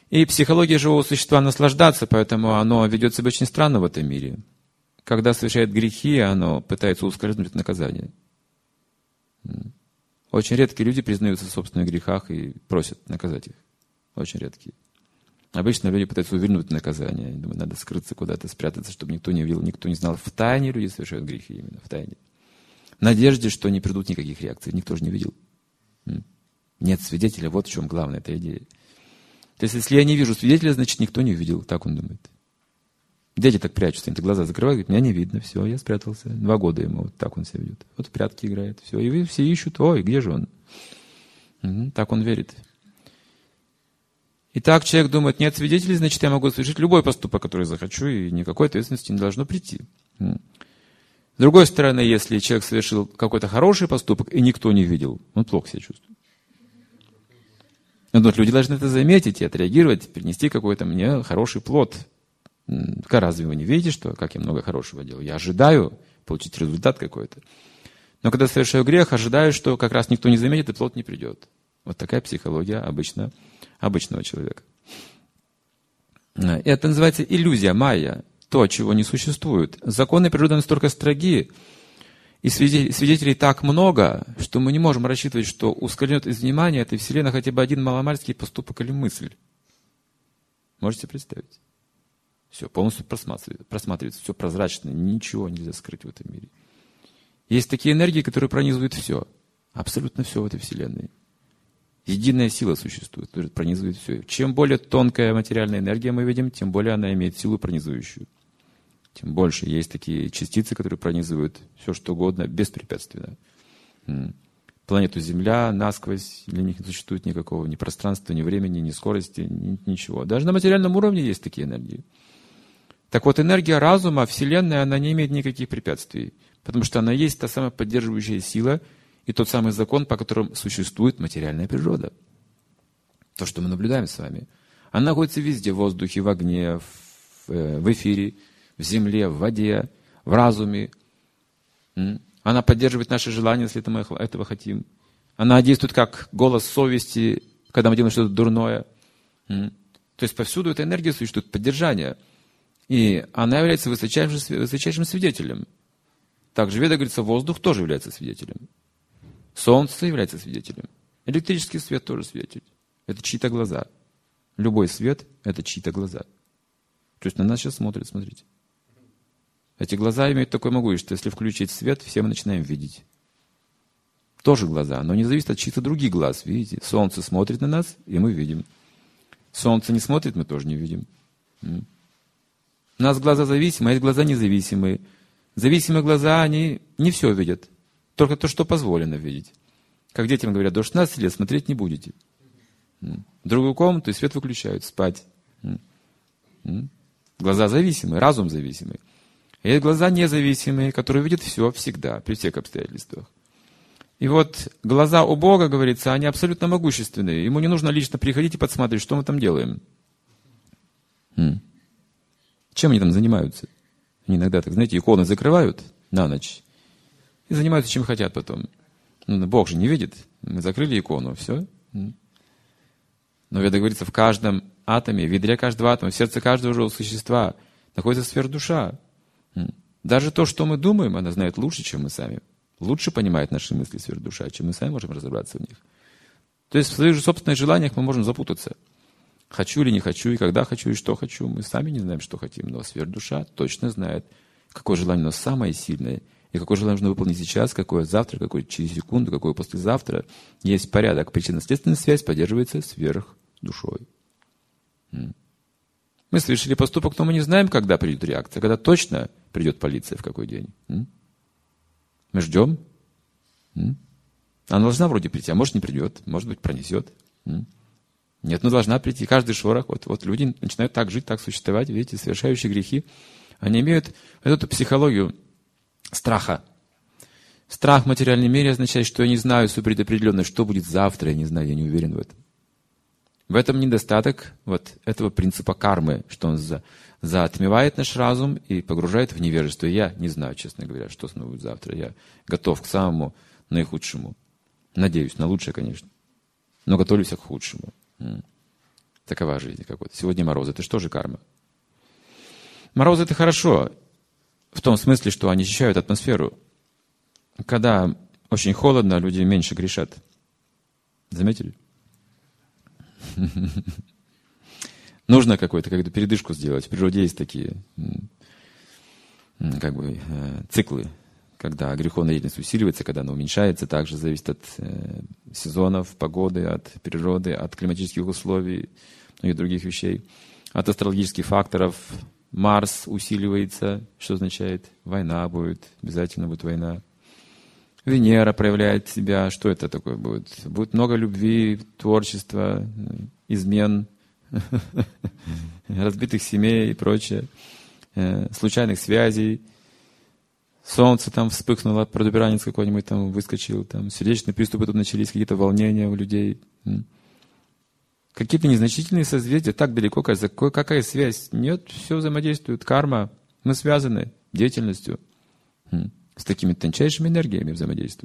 И психология живого существа наслаждаться, поэтому оно ведет себя очень странно в этом мире. Когда совершает грехи, оно пытается ускользнуть от наказания. Очень редкие люди признаются в собственных грехах и просят наказать их. Очень редкие. Обычно люди пытаются увернуть от наказания. Думаю, надо скрыться куда-то, спрятаться, чтобы никто не видел, никто не знал. В тайне люди совершают грехи именно, в тайне. В надежде, что не придут никаких реакций. Никто же не видел. Нет свидетеля, вот в чем главная эта идея. То есть, если я не вижу свидетеля, значит, никто не увидел. Так он думает. Дети так прячутся, они глаза закрывают, говорят, меня не видно, все, я спрятался. 2 года ему, вот так он себя ведет. Вот в прятки играет, все. И вы все ищут, ой, где же он? Так он верит. И так человек думает, нет свидетелей, значит, я могу совершить любой поступок, который захочу, и никакой ответственности не должно прийти. С другой стороны, если человек совершил какой-то хороший поступок, и никто не видел, он плохо себя чувствует. Вот люди должны это заметить и отреагировать, принести какой-то мне хороший плод. Разве вы не видите, что как я много хорошего делаю? Я ожидаю получить результат какой-то. Но когда совершаю грех, ожидаю, что как раз никто не заметит, и плод не придет. Вот такая психология обычного человека. Это называется иллюзия, майя, то, чего не существует. Законы природы настолько строги, и свидетелей так много, что мы не можем рассчитывать, что ускользнет из внимания этой вселенной хотя бы один маломальский поступок или мысль. Можете представить? Все полностью просматривается, все прозрачно, ничего нельзя скрыть в этом мире. Есть такие энергии, которые пронизывают все, абсолютно все в этой вселенной. Единая сила существует, которая пронизывает все. Чем более тонкая материальная энергия мы видим, тем более она имеет силу пронизывающую. Тем больше есть такие частицы, которые пронизывают все, что угодно, беспрепятственно. Планету Земля насквозь, для них не существует никакого ни пространства, ни времени, ни скорости, ничего. Даже на материальном уровне есть такие энергии. Так вот, энергия разума, Вселенная, она не имеет никаких препятствий, потому что она есть та самая поддерживающая сила и тот самый закон, по которому существует материальная природа. То, что мы наблюдаем с вами. Она находится везде, в воздухе, в огне, в эфире, в земле, в воде, в разуме. Она поддерживает наши желания, если мы этого хотим. Она действует как голос совести, когда мы делаем что-то дурное. То есть повсюду эта энергия существует, поддержание. И она является высочайшим свидетелем. Также в Ведах говорится, воздух тоже является свидетелем. Солнце является свидетелем. Электрический свет тоже свидетель. Это чьи-то глаза. Любой свет – это чьи-то глаза. То есть на нас сейчас смотрят, смотрите. Эти глаза имеют такое могущество, если включить свет, все мы начинаем видеть. Тоже глаза, но не зависит от чьих-то других глаз, видите. Солнце смотрит на нас, и мы видим. Солнце не смотрит, мы тоже не видим. У нас глаза зависимые, а есть глаза независимые. Зависимые глаза, они не все видят, только то, что позволено видеть. Как детям говорят, до 16 лет смотреть не будете. В другую комнату и свет выключают, спать. Глаза зависимые, разум зависимый. Есть глаза независимые, которые видят все всегда, при всех обстоятельствах. И вот глаза у Бога, говорится, они абсолютно могущественные. Ему не нужно лично приходить и подсматривать, что мы там делаем. Чем они там занимаются? Они иногда, так знаете, иконы закрывают на ночь и занимаются чем хотят потом. Бог же не видит. Мы закрыли икону, все. Но Веда говорится, в каждом атоме, в ядре каждого атома, в сердце каждого живого существа находится сверхдуша. Даже то, что мы думаем, она знает лучше, чем мы сами. Лучше понимает наши мысли сверхдуша, чем мы сами можем разобраться в них. То есть в своих же собственных желаниях мы можем запутаться. Хочу или не хочу, и когда хочу, и что хочу. Мы сами не знаем, что хотим, но сверхдуша точно знает, какое желание у нас самое сильное, и какое желание нужно выполнить сейчас, какое завтра, какое через секунду, какое послезавтра. Есть порядок, причинно-следственная связь поддерживается сверхдушой. Мы совершили поступок, но мы не знаем, когда придет реакция, когда точно придет полиция, в какой день. Мы ждем. Она должна вроде прийти, а может не придет, может быть пронесет. Нет, но должна прийти. Каждый шорох, вот люди начинают так жить, так существовать, видите, совершающие грехи. Они имеют эту психологию страха. Страх в материальном мире означает, что я не знаю все предопределенно, что будет завтра, я не знаю, я не уверен в этом. В этом недостаток вот этого принципа кармы, что он затмевает наш разум и погружает в невежество. Я не знаю, честно говоря, что со мной будет завтра. Я готов к самому наихудшему. Надеюсь, на лучшее, конечно. Но готовлюсь к худшему. Такова жизнь какой-то. Сегодня мороз, это что же карма? Морозы — это хорошо, в том смысле, что они очищают атмосферу. Когда очень холодно, люди меньше грешат. Заметили? Нужно какую-то передышку сделать. В природе есть такие циклы, когда греховная деятельность усиливается, когда она уменьшается. Также зависит от сезонов, погоды, от природы, от климатических условий и других вещей. От астрологических факторов. Марс усиливается, что означает? Война будет, обязательно будет война. Венера проявляет себя. Что это такое будет? Будет много любви, творчества, измен, разбитых семей и прочее, случайных связей. Солнце там вспыхнуло, протуберанец какой-нибудь там выскочил, там сердечные приступы тут начались, какие-то волнения у людей. Какие-то незначительные созвездия, так далеко, кажется, какая связь? Нет, все взаимодействует, карма. Мы связаны деятельностью с такими тончайшими энергиями взаимодействуем.